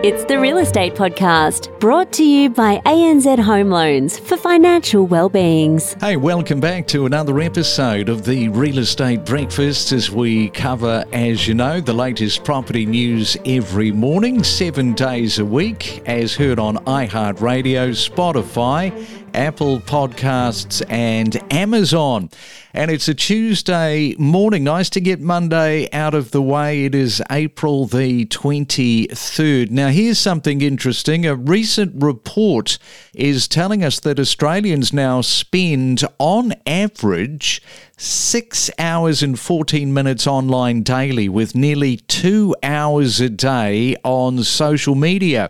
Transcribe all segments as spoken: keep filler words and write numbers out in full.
It's the Real Estate Podcast, brought to you by A N Z Home Loans for financial well-beings. Hey, welcome back to another episode of the Real Estate Breakfast, as we cover, as you know, the latest property news every morning, seven days a week, as heard on iHeartRadio, Spotify, Apple Podcasts and Amazon. And it's a Tuesday morning. Nice to get Monday out of the way. It is April the twenty-third. Now, here's something interesting. A recent report is telling us that Australians now spend, on average, six hours and fourteen minutes online daily, with nearly two hours a day on social media.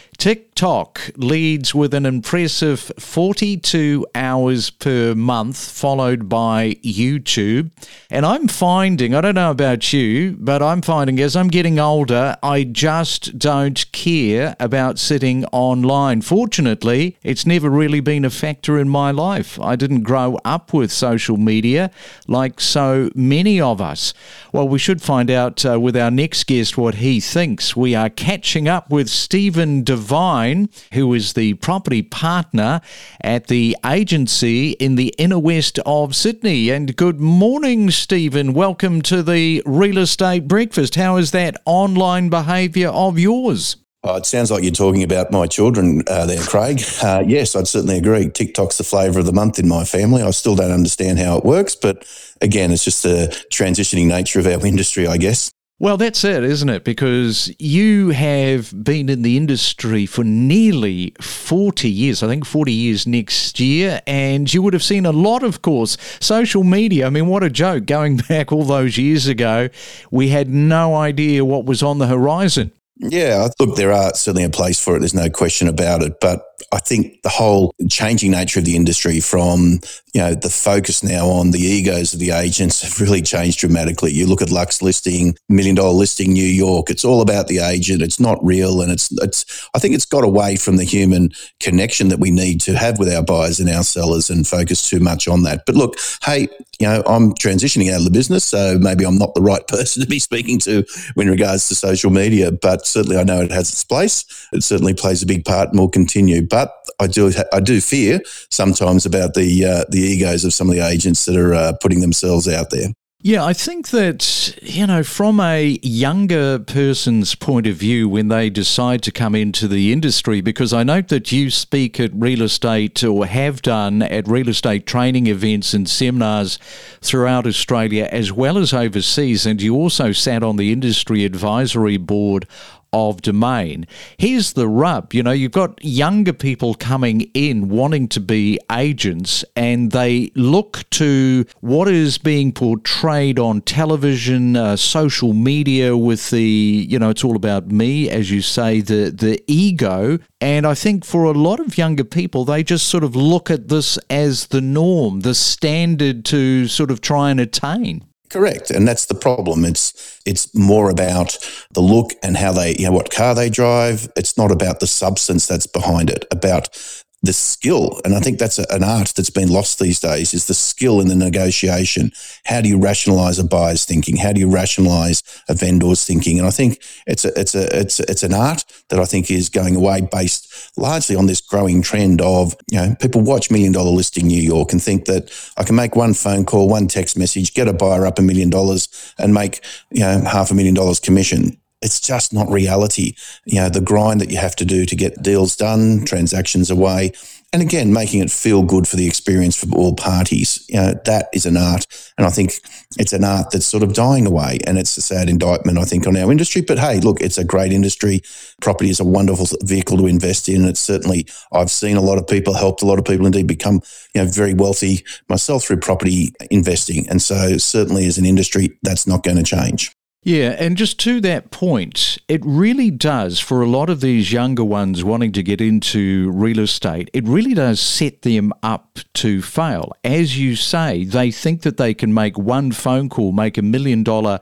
TikTok leads with an impressive forty-two hours per month, followed by YouTube. And I'm finding, I don't know about you, but I'm finding as I'm getting older, I just don't care about sitting online. Fortunately, it's never really been a factor in my life. I didn't grow up with social media like so many of us. Well, we should find out uh, with our next guest what he thinks. We are catching up with Stephen Devine, who is the property partner at the agency in the inner west of Sydney. And good morning, Stephen. Welcome to the Real Estate Breakfast. How is that online behaviour of yours? Oh, it sounds like you're talking about my children uh, there, Craig. Uh, yes, I'd certainly agree. TikTok's the flavour of the month in my family. I still don't understand how it works, but again, it's just the transitioning nature of our industry, I guess. Well, that's it, isn't it? Because you have been in the industry for nearly forty years, I think forty years next year, and you would have seen a lot, of course, social media. I mean, what a joke. Going back all those years ago, we had no idea what was on the horizon. Yeah, look, there are certainly a place for it. There's no question about it. But I think the whole changing nature of the industry from, you know, the focus now on the egos of the agents have really changed dramatically. You look at Lux Listing, Million Dollar Listing New York, it's all about the agent. It's not real. And it's, it's, I think it's got away from the human connection that we need to have with our buyers and our sellers and focus too much on that. But look, hey, you know, I'm transitioning out of the business, so maybe I'm not the right person to be speaking to in regards to social media, but certainly I know it has its place. It certainly plays a big part and will continue. But I do I do fear sometimes about the uh, the egos of some of the agents that are uh, putting themselves out there. Yeah, I think that, you know, from a younger person's point of view when they decide to come into the industry, because I note that you speak at real estate or have done at real estate training events and seminars throughout Australia as well as overseas, and you also sat on the industry advisory board of Domain. Here's the rub, you know, you've got younger people coming in wanting to be agents, and they look to what is being portrayed on television, uh, social media with the, you know, it's all about me, as you say, the, the ego. And I think for a lot of younger people, they just sort of look at this as the norm, the standard to sort of try and attain. Correct. And that's the problem. It's it's more about the look and how they, you know, what car they drive. It's not about the substance that's behind it, about the skill. And I think that's a, an art that's been lost these days, is the skill in the negotiation. How do you rationalise a buyer's thinking? How do you rationalise a vendor's thinking? And I think it's a, it's a, it's a, it's an art that I think is going away, based largely on this growing trend of, you know, people watch Million Dollar Listing New York and think that I can make one phone call, one text message, get a buyer up a million dollars and make, you know, half a million dollars commission. It's just not reality. You know, the grind that you have to do to get deals done, transactions away, and again, making it feel good for the experience for all parties. You know, that is an art. And I think it's an art that's sort of dying away. And it's a sad indictment, I think, on our industry. But hey, look, it's a great industry. Property is a wonderful vehicle to invest in. It's certainly, I've seen a lot of people, helped a lot of people indeed become, you know, very wealthy myself through property investing. And so certainly as an industry, that's not going to change. Yeah, and just to that point, it really does, for a lot of these younger ones wanting to get into real estate, it really does set them up to fail. As you say, they think that they can make one phone call, make a million dollar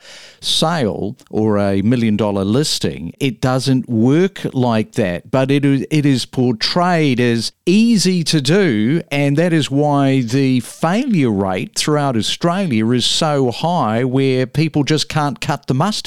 sale or a million dollar listing. It doesn't work like that, but it is, it is portrayed as easy to do, and that is why the failure rate throughout Australia is so high, where people just can't cut the mustard.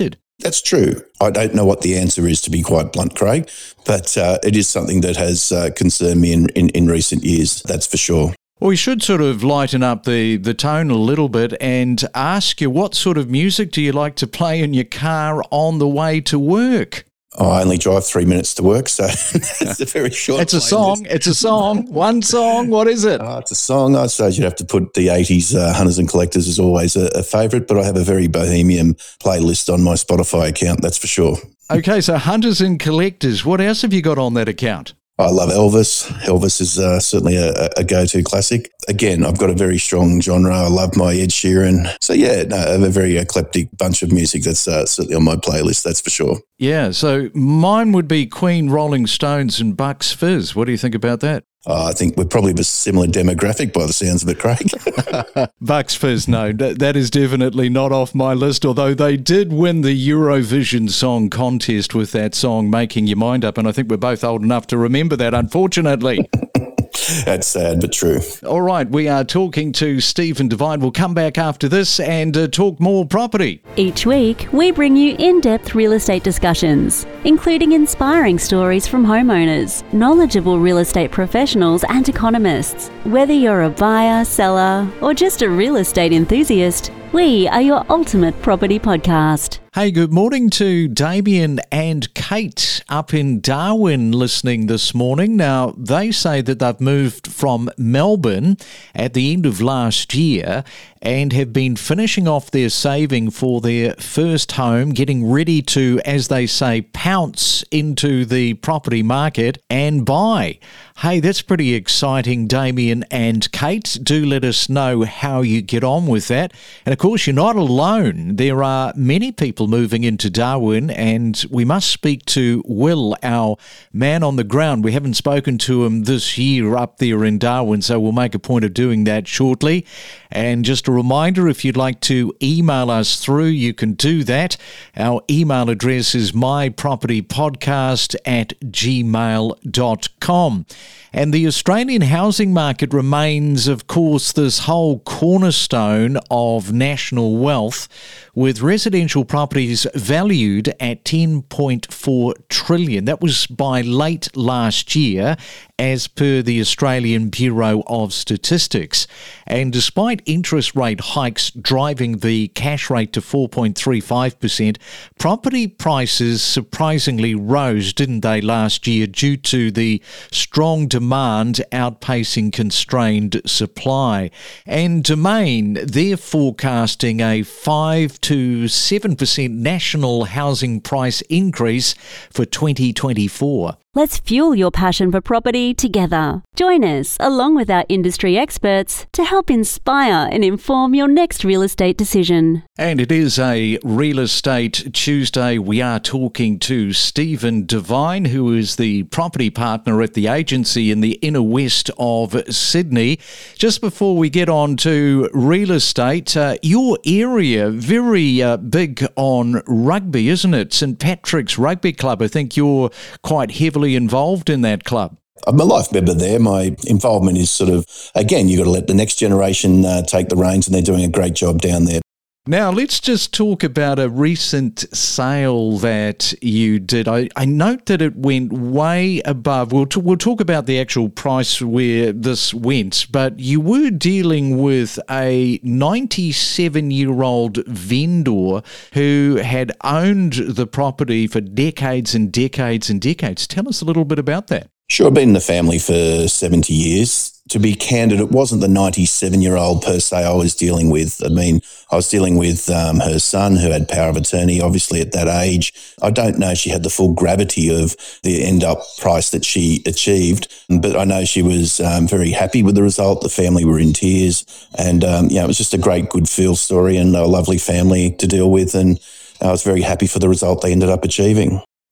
That's true. I don't know what the answer is, to be quite blunt, Craig, but uh, it is something that has uh, concerned me in, in, in recent years, that's for sure. Well, we should sort of lighten up the, the tone a little bit and ask you, what sort of music do you like to play in your car on the way to work? I only drive three minutes to work, so it's a very short It's a song. It's a song. One song. What is it? Oh, it's a song. I suppose you'd have to put the eighties uh, Hunters and Collectors as always a, a favourite, but I have a very bohemian playlist on my Spotify account, that's for sure. Okay, so Hunters and Collectors. What else have you got on that account? I love Elvis. Elvis is uh, certainly a, a go-to classic. Again, I've got a very strong genre. I love my Ed Sheeran. So, yeah, no, I have a very eclectic bunch of music that's uh, certainly on my playlist, that's for sure. Yeah, so mine would be Queen, Rolling Stones and Bucks Fizz. What do you think about that? Uh, I think we're probably of a similar demographic by the sounds of it, Craig. Bucks Fizz, no, that, that is definitely not off my list, although they did win the Eurovision Song Contest with that song, Making Your Mind Up, and I think we're both old enough to remember that, unfortunately. That's sad, but true. All right, we are talking to Stephen Devine. We'll come back after this and uh, talk more property. Each week, we bring you in-depth real estate discussions, including inspiring stories from homeowners, knowledgeable real estate professionals and economists. Whether you're a buyer, seller, or just a real estate enthusiast, we are your ultimate property podcast. Hey, good morning to Damien and Kate up in Darwin listening this morning. Now, they say that they've moved from Melbourne at the end of last year and have been finishing off their saving for their first home, getting ready to, as they say, pounce into the property market and buy. Hey, that's pretty exciting, Damien and Kate. Do let us know how you get on with that. And of course, you're not alone. There are many people moving into Darwin, and we must speak to Will, our man on the ground. We haven't spoken to him this year up there in Darwin, so we'll make a point of doing that shortly. And just a reminder, if you'd like to email us through, you can do that. Our email address is mypropertypodcast at gmail dot com. And the Australian housing market remains, of course, this whole cornerstone of national wealth, with residential properties valued at ten point four trillion dollars. That was by late last year, as per the Australian Bureau of Statistics. And despite interest rate hikes driving the cash rate to four point three five percent, property prices surprisingly rose, didn't they, last year, due to the strong demand outpacing constrained supply. And Domain, they're forecasting a five to seven percent national housing price increase for twenty twenty-four. Let's fuel your passion for property together. Join us, along with our industry experts, to help inspire and inform your next real estate decision. And it is a Real Estate Tuesday. We are talking to Stephen Devine, who is the property partner at the agency in the inner west of Sydney. Just before we get on to real estate, uh, your area, very uh, big on rugby, isn't it? St Patrick's Rugby Club. I think you're quite heavily involved in that club. I'm a life member there. My involvement is sort of, again, you've got to let the next generation uh, take the reins, and they're doing a great job down there. Now, let's just talk about a recent sale that you did. I, I note that it went way above. We'll, t- we'll talk about the actual price where this went, but you were dealing with a ninety-seven-year-old vendor who had owned the property for decades and decades and decades. Tell us a little bit about that. Sure, I've been in the family for seventy years. To be candid, it wasn't the ninety-seven-year-old per se I was dealing with. I mean, I was dealing with um, her son, who had power of attorney, obviously at that age. I don't know if she had the full gravity of the end-up price that she achieved, but I know she was um, very happy with the result. The family were in tears, and um, yeah, it was just a great, good feel story and a lovely family to deal with, and I was very happy for the result they ended up achieving.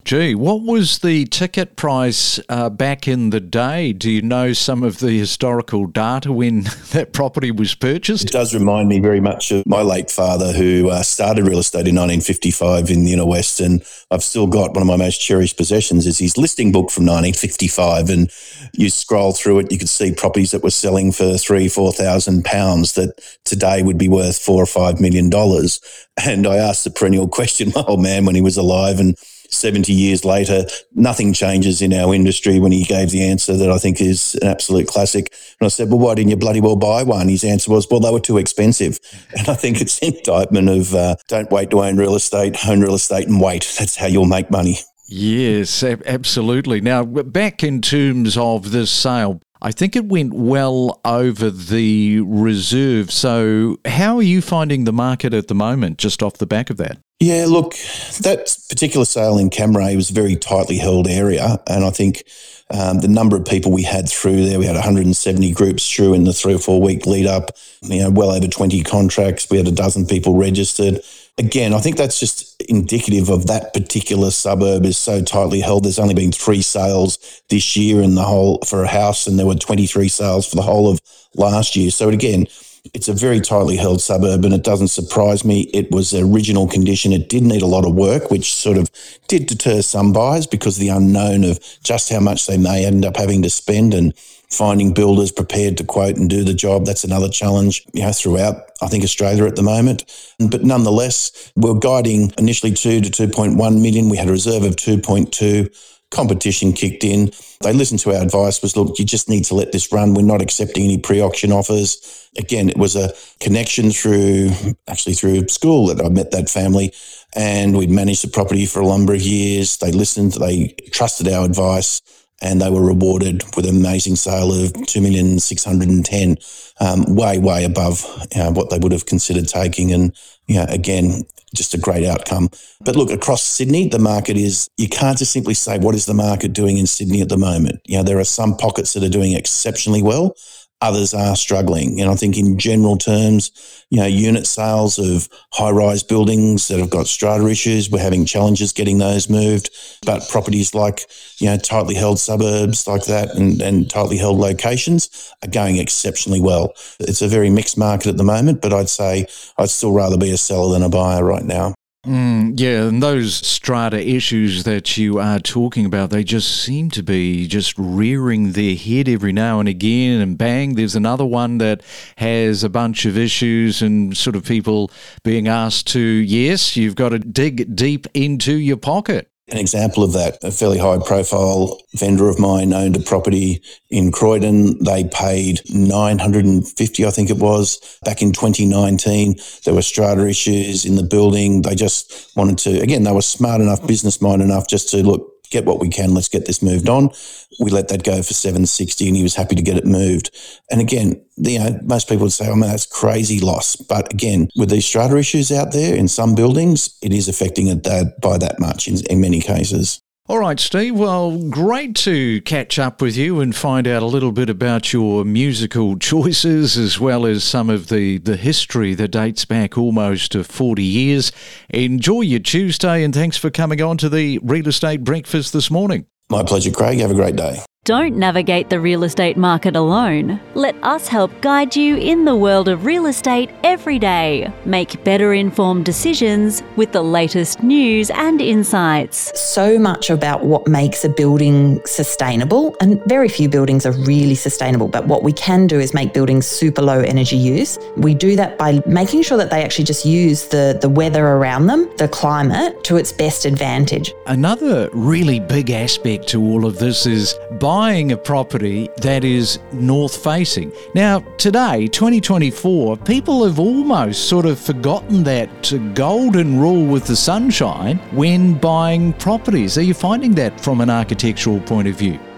Gee, what was the ticket price uh, back in the day? Do you know some of the historical data when that property was purchased? It does remind me very much of my late father, who uh, started real estate in nineteen fifty-five in the inner west, and I've still got one of my most cherished possessions is his listing book from nineteen fifty-five, and you scroll through it, you could see properties that were selling for three, four thousand pounds that today would be worth four or five million dollars. And I asked the perennial question, my old man, when he was alive, and seventy years later, nothing changes in our industry, when he gave the answer that I think is an absolute classic. And I said, well, why didn't you bloody well buy one? His answer was, well, they were too expensive. And I think it's an indictment of uh, don't wait to own real estate, own real estate and wait. That's how you'll make money. Yes, absolutely. Now, back in terms of this sale, I think it went well over the reserve. So how are you finding the market at the moment, just off the back of that? Yeah, look, that particular sale in Camray was a very tightly held area. And I think um, the number of people we had through there, we had one hundred seventy groups through in the three or four week lead up, you know, well over twenty contracts. We had a dozen people registered. Again, I think that's just indicative of that particular suburb is so tightly held. There's only been three sales this year in the whole for a house, and there were twenty-three sales for the whole of last year. So again, it's a very tightly held suburb, and it doesn't surprise me. It was original condition. It did need a lot of work, which sort of did deter some buyers because of the unknown of just how much they may end up having to spend, and finding builders prepared to quote and do the job. That's another challenge, you know, throughout, I think, Australia at the moment. But nonetheless, we're guiding initially two to two point one million. We had a reserve of two point two. Competition kicked in. They listened to our advice, was, look, you just need to let this run. We're not accepting any pre-auction offers. Again, it was a connection through, actually through school that I met that family, and we'd managed the property for a number of years. They listened, they trusted our advice, and they were rewarded with an amazing sale of two million six hundred ten, um, way, way above you know, what they would have considered taking. And, you know, again, just a great outcome. But look, across Sydney, the market is, you can't just simply say, what is the market doing in Sydney at the moment? You know, there are some pockets that are doing exceptionally well. Others are struggling. And I think in general terms, you know, unit sales of high-rise buildings that have got strata issues, we're having challenges getting those moved. But properties like, you know, tightly held suburbs like that and, and tightly held locations are going exceptionally well. It's a very mixed market at the moment, but I'd say I'd still rather be a seller than a buyer right now. Mm, yeah, and those strata issues that you are talking about, they just seem to be just rearing their head every now and again, and bang, there's another one that has a bunch of issues and sort of people being asked to, yes, you've got to dig deep into your pocket. An example of that, a fairly high-profile vendor of mine owned a property in Croydon. They paid nine hundred fifty, I think it was, back in twenty nineteen. There were strata issues in the building. They just wanted to, again, they were smart enough, business-minded enough just to, look, get what we can, let's get this moved on. We let that go for seven sixty, and he was happy to get it moved. And again, you know, most people would say, oh man, that's crazy loss. But again, with these strata issues out there in some buildings, it is affecting it that, by that much in, in many cases. All right, Steve. Well, great to catch up with you and find out a little bit about your musical choices, as well as some of the, the history that dates back almost to forty years. Enjoy your Tuesday, and thanks for coming on to the Real Estate Breakfast this morning. My pleasure, Craig. Have a great day. Don't navigate the real estate market alone. Let us help guide you in the world of real estate every day. Make better informed decisions with the latest news and insights. So much about what makes a building sustainable, and very few buildings are really sustainable, but what we can do is make buildings super low energy use. We do that by making sure that they actually just use the, the weather around them, the climate, to its best advantage. Another really big aspect to all of this is buying a property that is north-facing. Now, today, twenty twenty-four, people have almost sort of forgotten that golden rule with the sunshine when buying properties. Are you finding that from an architectural point of view?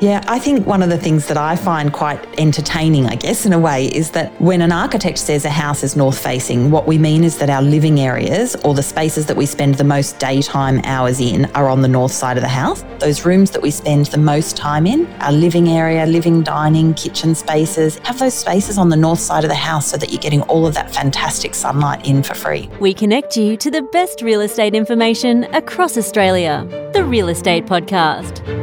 Yeah, I think one of the things that I find quite entertaining, I guess, in a way, is that when an architect says a house is north facing, what we mean is that our living areas, or the spaces that we spend the most daytime hours in, are on the north side of the house. Those rooms that we spend the most time in, our living area, living, dining, kitchen spaces, have those spaces on the north side of the house so that you're getting all of that fantastic sunlight in for free. We connect you to the best real estate information across Australia. The Real Estate Podcast.